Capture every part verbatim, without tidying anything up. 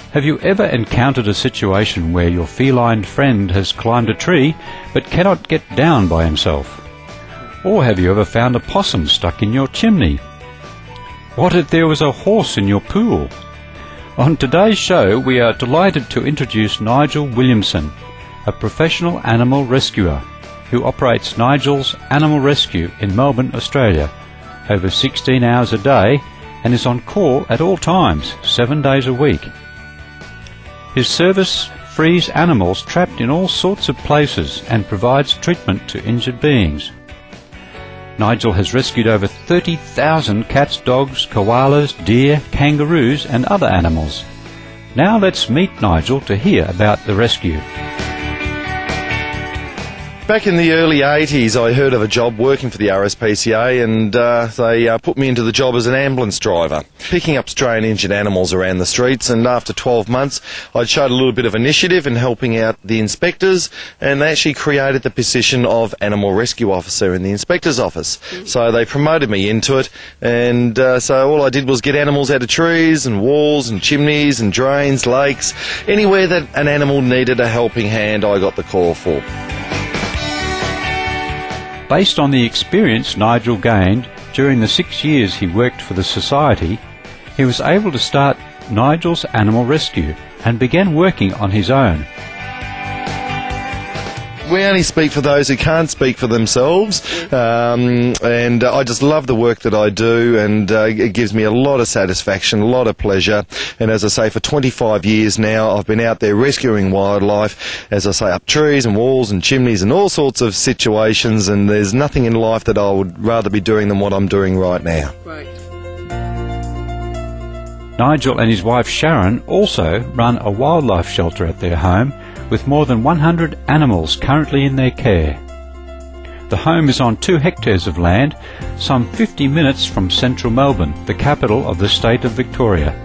Have you ever encountered a situation where your feline friend has climbed a tree but cannot get down by himself? Or have you ever found a possum stuck in your chimney? What if there was a horse in your pool? On today's show, we are delighted to introduce Nigel Williamson, a professional animal rescuer who operates Nigel's Animal Rescue in Melbourne, Australia, over sixteen hours a day and is on call at all times, seven days a week. His service frees animals trapped in all sorts of places and provides treatment to injured beings. Nigel has rescued over thirty thousand cats, dogs, koalas, deer, kangaroos and other animals. Now let's meet Nigel to hear about the rescue. Back in the early eighties, I heard of a job working for the R S P C A, and uh, they uh, put me into the job as an ambulance driver, picking up stray and injured animals around the streets. And after twelve months, I showed a little bit of initiative in helping out the inspectors, and they actually created the position of Animal Rescue Officer in the inspector's office. So they promoted me into it, and uh, so all I did was get animals out of trees and walls and chimneys and drains, lakes, anywhere that an animal needed a helping hand, I got the call for. Based on the experience Nigel gained during the six years he worked for the Society, he was able to start Nigel's Animal Rescue and began working on his own. We only speak for those who can't speak for themselves, um, and uh, I just love the work that I do, and uh, it gives me a lot of satisfaction, a lot of pleasure. And as I say, for twenty-five years now, I've been out there rescuing wildlife, as I say, up trees and walls and chimneys and all sorts of situations, and there's nothing in life that I would rather be doing than what I'm doing right now. Right. Nigel and his wife Sharon also run a wildlife shelter at their home, with more than one hundred animals currently in their care. The home is on two hectares of land, some fifty minutes from central Melbourne, the capital of the state of Victoria.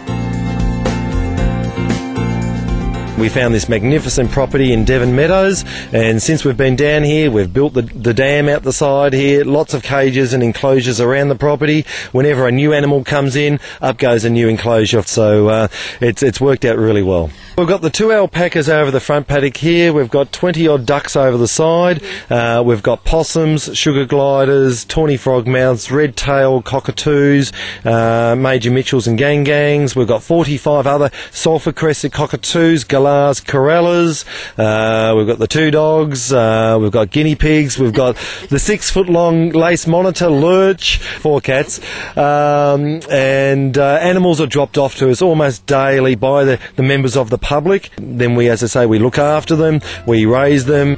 We found this magnificent property in Devon Meadows, and since we've been down here, we've built the, the dam out the side here, lots of cages and enclosures around the property. Whenever a new animal comes in, up goes a new enclosure, so uh, it's, it's worked out really well. We've got the two alpacas over the front paddock here, we've got twenty odd ducks over the side, uh, we've got possums, sugar gliders, tawny frogmouths, red-tailed cockatoos, uh, Major Mitchells and gang gangs, we've got forty-five other sulphur-crested cockatoos, galahs, corellas, uh, we've got the two dogs, uh, we've got guinea pigs, we've got the six-foot-long lace monitor, Lurch, four cats, um, and uh, animals are dropped off to us almost daily by the, the members of the public. Then we, as I say, we look after them, we raise them.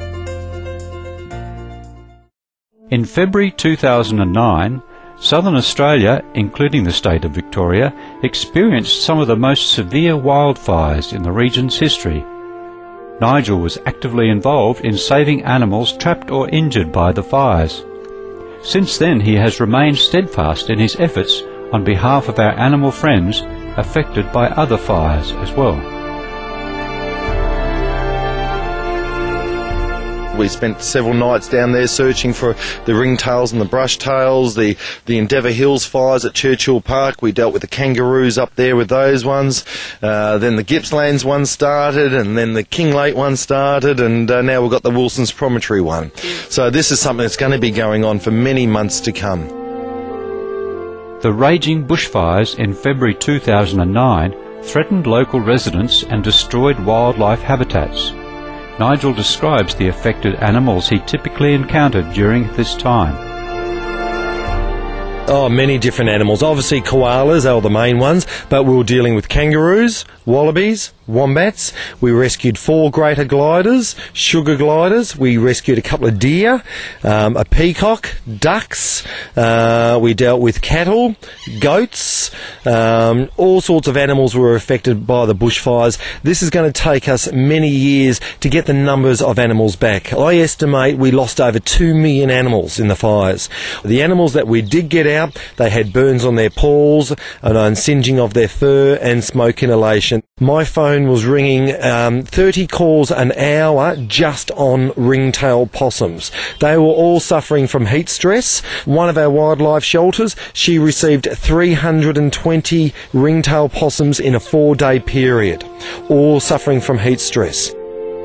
In February two thousand nine, Southern Australia, including the state of Victoria, experienced some of the most severe wildfires in the region's history. Nigel was actively involved in saving animals trapped or injured by the fires. Since then, he has remained steadfast in his efforts on behalf of our animal friends affected by other fires as well. We spent several nights down there searching for the ringtails and the brushtails, the, the Endeavour Hills fires at Churchill Park. We dealt with the kangaroos up there with those ones. Uh, then the Gippslands one started, and then the Kinglake one started, and uh, now we've got the Wilson's Promontory one. So this is something that's going to be going on for many months to come. The raging bushfires in February two thousand nine threatened local residents and destroyed wildlife habitats. Nigel describes the affected animals he typically encountered during this time. Oh, many different animals. Obviously koalas are the main ones, but we were dealing with kangaroos, wallabies, wombats. We rescued four greater gliders, sugar gliders. We rescued a couple of deer, um, a peacock, ducks. Uh, we dealt with cattle, goats. Um, all sorts of animals were affected by the bushfires. This is going to take us many years to get the numbers of animals back. I estimate we lost over two million animals in the fires. The animals that we did get out, they had burns on their paws, and singeing of their fur and smoke inhalation. My phone phone was ringing um, thirty calls an hour just on ringtail possums. They were all suffering from heat stress. One of our wildlife shelters, she received three hundred twenty ringtail possums in a four-day period, all suffering from heat stress.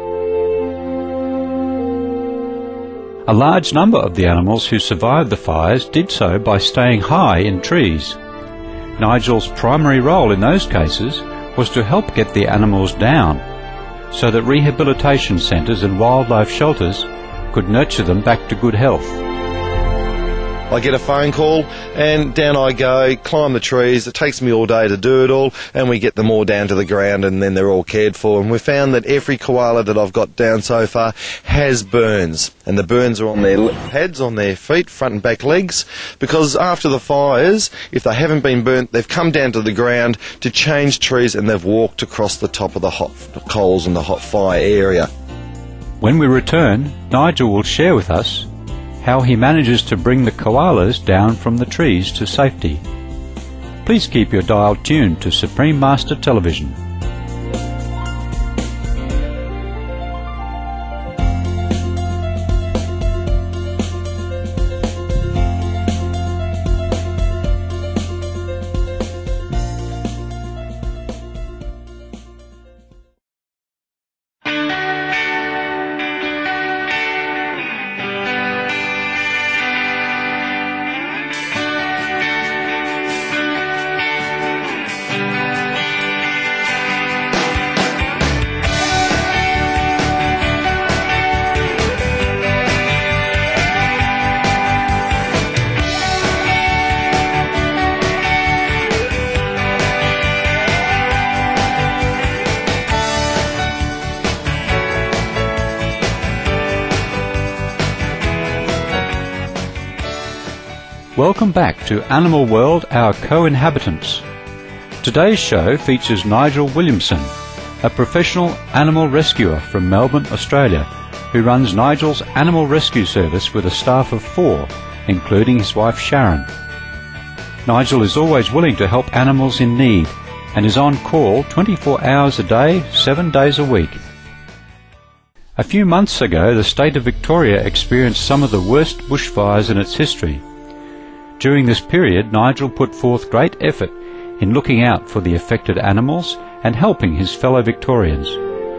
A large number of the animals who survived the fires did so by staying high in trees. Nigel's primary role in those cases was to help get the animals down, so that rehabilitation centres and wildlife shelters could nurture them back to good health. I get a phone call and down I go, climb the trees. It takes me all day to do it all, and we get them all down to the ground, and then they're all cared for. And we've found that every koala that I've got down so far has burns, and the burns are on their heads, on their feet, front and back legs, because after the fires, if they haven't been burnt, they've come down to the ground to change trees, and they've walked across the top of the hot coals and the hot fire area. When we return, Nigel will share with us how he manages to bring the koalas down from the trees to safety. Please keep your dial tuned to Supreme Master Television. Welcome back to Animal World, Our Co-Inhabitants. Today's show features Nigel Williamson, a professional animal rescuer from Melbourne, Australia, who runs Nigel's Animal Rescue Service with a staff of four, including his wife Sharon. Nigel is always willing to help animals in need and is on call twenty-four hours a day, seven days a week. A few months ago, the state of Victoria experienced some of the worst bushfires in its history. During this period, Nigel put forth great effort in looking out for the affected animals and helping his fellow Victorians.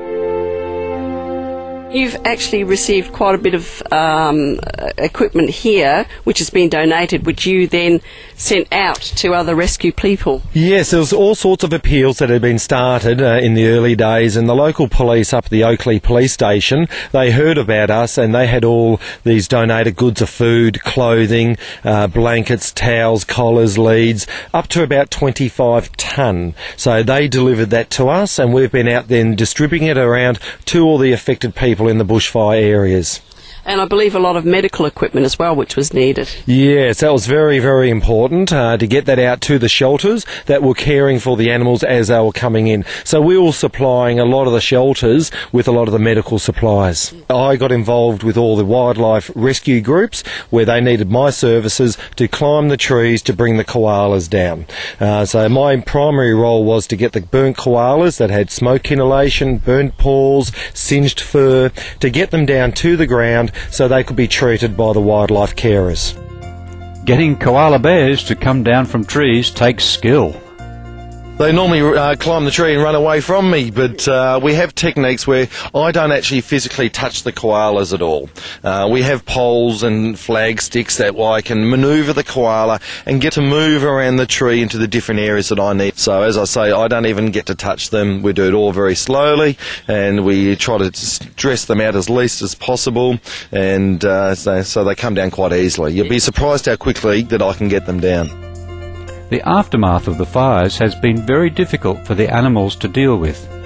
You've actually received quite a bit of um, equipment here, which has been donated, which you then sent out to other rescue people. Yes, there was all sorts of appeals that had been started uh, in the early days, and the local police up at the Oakley Police Station, they heard about us, and they had all these donated goods of food, clothing, uh, blankets, towels, collars, leads, up to about twenty-five tonne. So they delivered that to us, and we've been out then distributing it around to all the affected people in the bushfire areas. And I believe a lot of medical equipment as well, which was needed. Yes, that was very, very important uh, to get that out to the shelters that were caring for the animals as they were coming in. So we were supplying a lot of the shelters with a lot of the medical supplies. I got involved with all the wildlife rescue groups where they needed my services to climb the trees to bring the koalas down. Uh, so my primary role was to get the burnt koalas that had smoke inhalation, burnt paws, singed fur, to get them down to the ground so they could be treated by the wildlife carers. Getting koala bears to come down from trees takes skill. They normally uh, climb the tree and run away from me, but uh, we have techniques where I don't actually physically touch the koalas at all. Uh, we have poles and flag sticks that I can manoeuvre the koala and get to move around the tree into the different areas that I need. So as I say, I don't even get to touch them. We do it all very slowly, and we try to stress them out as least as possible, and uh, so, so they come down quite easily. You'll be surprised how quickly that I can get them down. The aftermath of the fires has been very difficult for the animals to deal with.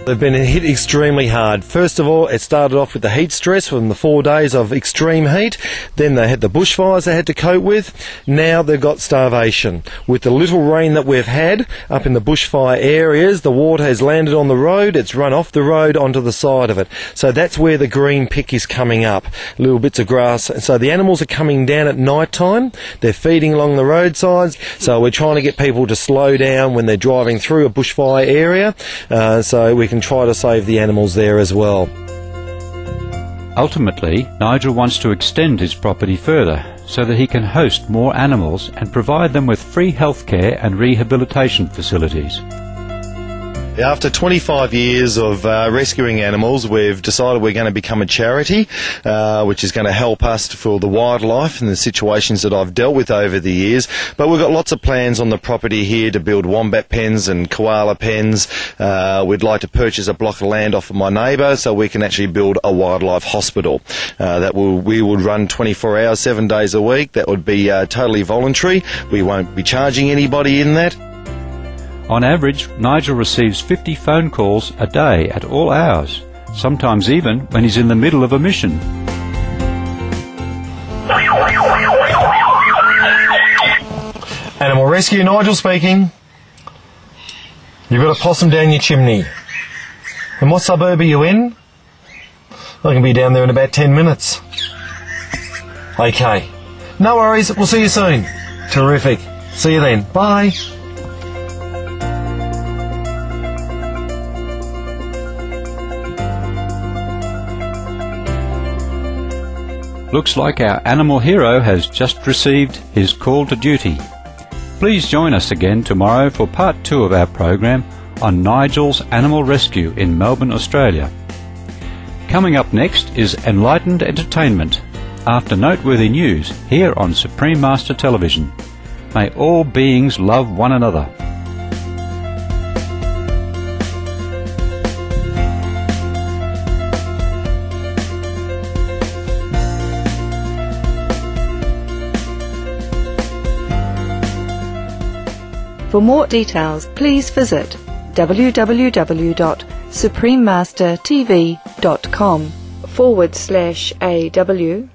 They've been hit extremely hard. First of all, it started off with the heat stress from the four days of extreme heat. Then they had the bushfires they had to cope with. Now they've got starvation. With the little rain that we've had up in the bushfire areas, the water has landed on the road. It's run off the road onto the side of it. So that's where the green pick is coming up. Little bits of grass. So the animals are coming down at night time. They're feeding along the roadsides. So we're trying to get people to slow down when they're driving through a bushfire area. Uh, so we can try to save the animals there as well. Ultimately, Nigel wants to extend his property further so that he can host more animals and provide them with free healthcare and rehabilitation facilities. After twenty-five years of uh, rescuing animals, we've decided we're going to become a charity, uh, which is going to help us to fulfill the wildlife and the situations that I've dealt with over the years. But we've got lots of plans on the property here to build wombat pens and koala pens. Uh, we'd like to purchase a block of land off of my neighbour so we can actually build a wildlife hospital uh, that will, we would run twenty-four hours, seven days a week. That would be uh, totally voluntary. We won't be charging anybody in that. On average, Nigel receives fifty phone calls a day at all hours, sometimes even when he's in the middle of a mission. Animal Rescue, Nigel speaking. You've got a possum down your chimney. And what suburb are you in? I can be down there in about ten minutes. Okay. No worries, we'll see you soon. Terrific. See you then. Bye. Looks like our animal hero has just received his call to duty. Please join us again tomorrow for part two of our program on Nigel's Animal Rescue in Melbourne, Australia. Coming up next is Enlightened Entertainment, after noteworthy news here on Supreme Master Television. May all beings love one another. For more details, please visit w w w dot supreme master t v dot com forward slash A W